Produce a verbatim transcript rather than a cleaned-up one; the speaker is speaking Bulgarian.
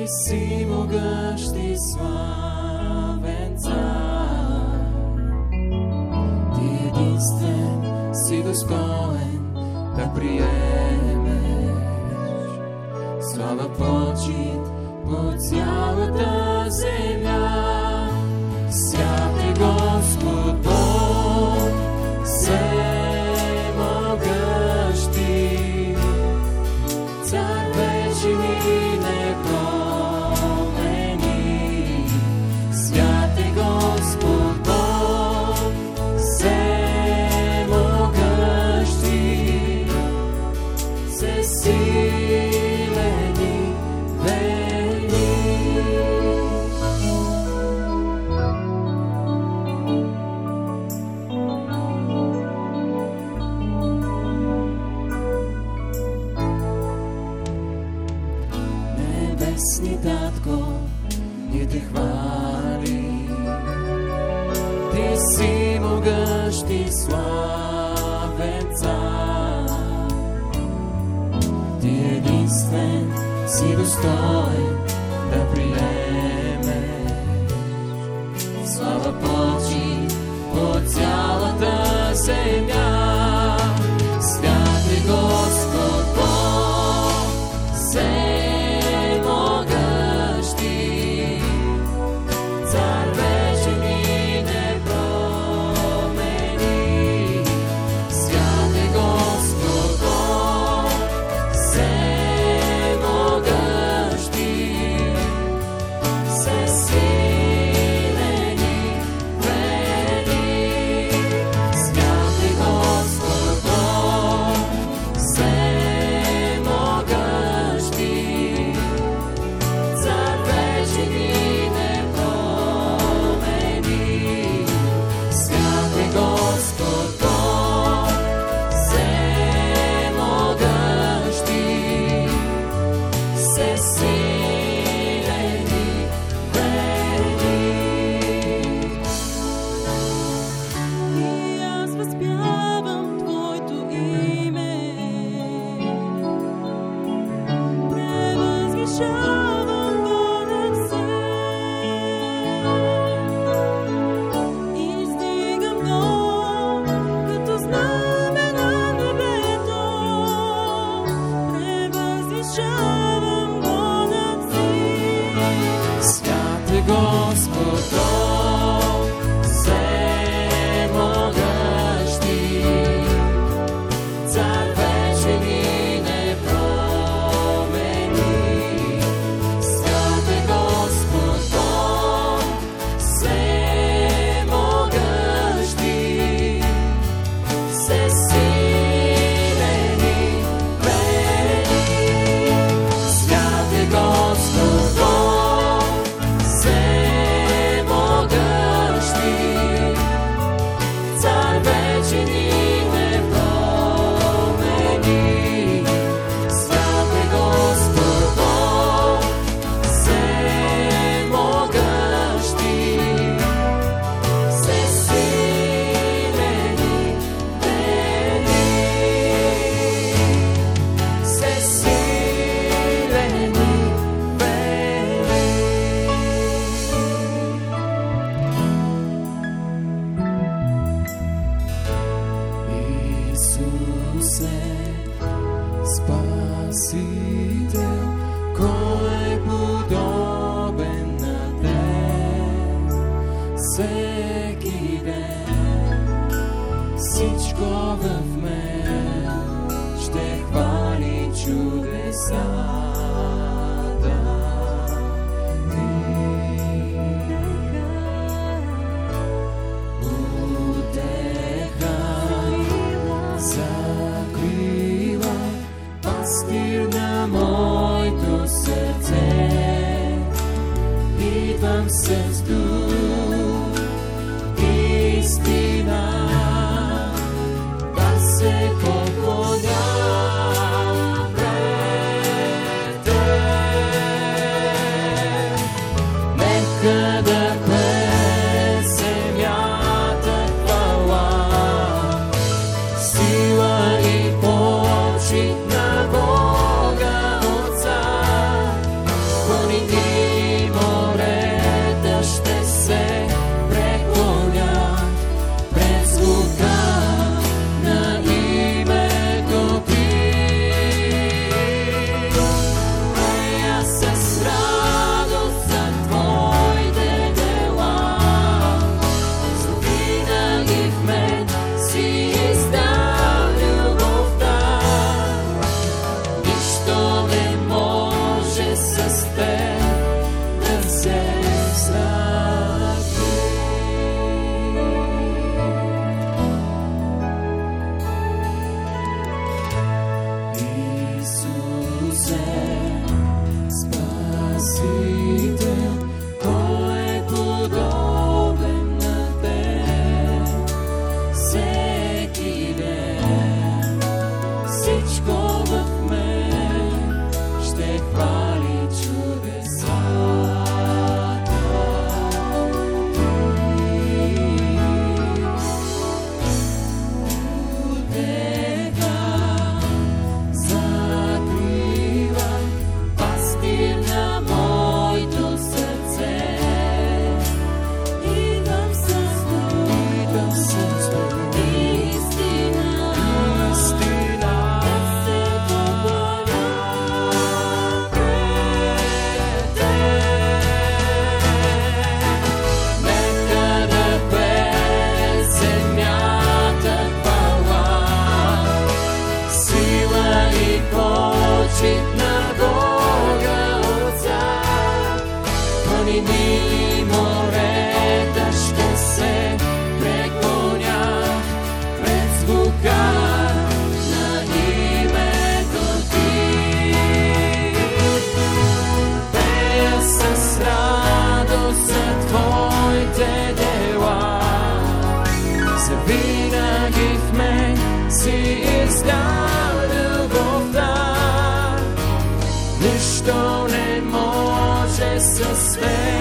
си могъщ и славен цар. Ти единствен си достоен да приемеш слава, почит по цялата земя. Свят е Господ Бог, всемогъщи, цар вечен и непроменим. Свят е Господ Бог, всемогъщи, всесилен и Небесни Татко, ние те хвали. Ти си могъщ и славен цар. Ти единствен си достоен да приемеш слава, почит по цялата земя. Свят е Господ Бог, всемогъщи, цар вечен и непроменим. Свят е Господ Бог, всемогъщи, всесилен и велик. Свят е Господ Бог, всемогъщи, цар вечен и непроменим. Свят е Господ Бог, всемогъщи, всесилен и велик. И аз възпявам Твоето име, превъзвишавам го над все, издигам го като знаме на небето, превъзвишавам го над всичко. Свят е Господ Бог, всемогъщи, цар вечен и непроменим. Свят е Господ Бог, всемогъщи, всесилен и велик. Свят е Господ Бог, всемогъщи, цар вечен и непроменим. Свят е Господ Бог, всемогъщи, всесилен и велик. Всесилен и велик. Исусе, Спасител, кой е подобен на Теб? Всеки ден всичко в мен ще хвали чудесата Ти. Утеха, закрила, пастир на моето сърце. Идвам с дух, истина, да се поклоня пред Теб. Нека да пее земята хвала, сила и почит на Бога Отца. Пълни винаги в мен си издал любовта. Нищо не може със свет